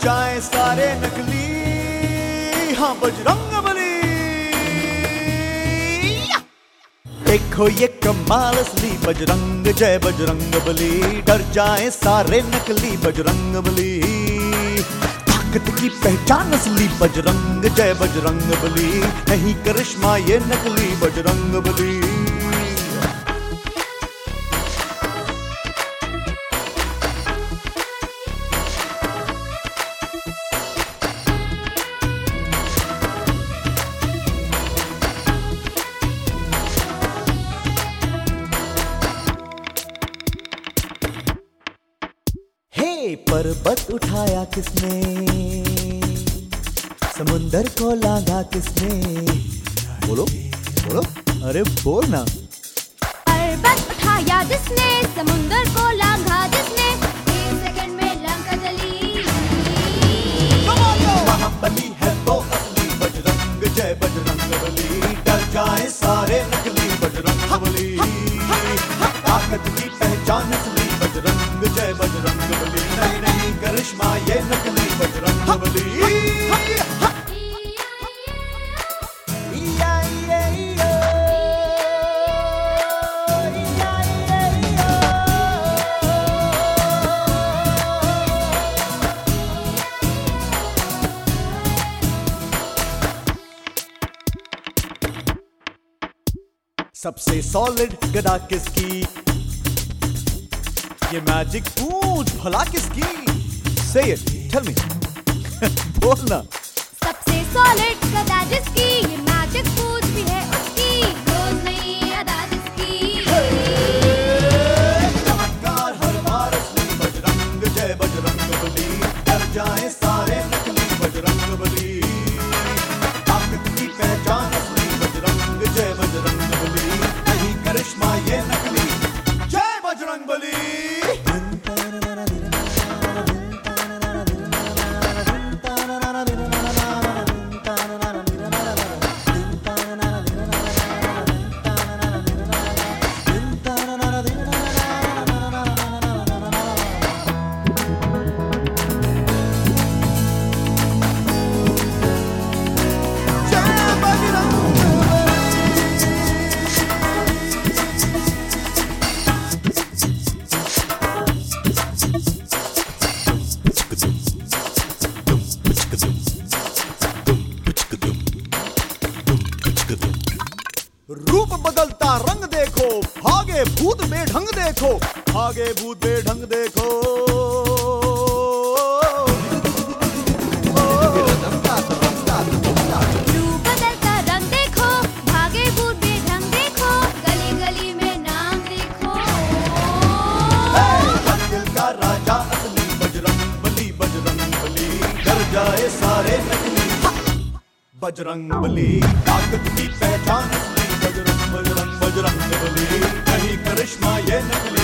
जाए सारे नकली, हाँ बजरंगबली। देखो ये कमाल असली बजरंग, जय बजरंगबली। डर जाए सारे नकली बजरंगबली, ताकत की पहचान असली बजरंग, जय बजरंगबली। नहीं करिश्मा ये नकली बजरंगबली। पर्वत उठाया किसने, समुंदर को लांघा किसने? बोलो बोलो, अरे बोल ना। पर्वत उठाया जिसने, समुंदर को लांघा जिसने, 1 सेकंड में लंका जली। महाबली है तो असली बजरंग, जय बजरंगबली। डर जाए सारे नकली बजरंगबली, ताकत की पहचान असली बजरंग, जय बजरंगबली। नहीं नहीं करिश्मा ये नकली बजरंगबली। सबसे सॉलिड गदा किसकी, ये मैजिक पूछ भला किसकी? Say it, tell me. बोल ना। सबसे सॉलिड गदा जिसकी, ये मैजिक पूछ भी है उसकी, रोज नई अदा जिसकी। चमत्कार हर बार असली बजरंग, जय बजरंगबली। डर जाए सारे नकली बजरंगबली, ताकत की पहचान असली बजरंग, जय बजरंगबली। नहीं करिश्मा ये नकली, जय बजरंगबली। रूप बदलता रंग देखो, भागे भूत बेढंग देखो, भागे भूत बेढंग देखो। रूप बदलता रंग देखो, भागे भूत बेढंग देखो, गली गली में नाम देखो। दिल का राजा असली बजरंगबली, बजरंगबली। डर जाए सारे नकली बजरंगबली, ताकत की पहचान असली बजरंग, बजरंग, बजरंगबली। नहीं करिश्मा ये नकली